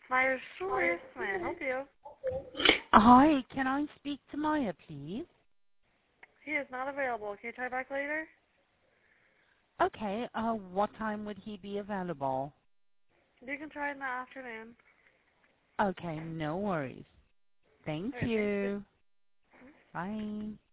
Myers Stores, may I help you? Hi, can I speak to Maya, please? He is not available. Can you try back later? Okay, what time would he be available? You can try in the afternoon. Okay, no worries. Thank All right, thank you. you. Bye.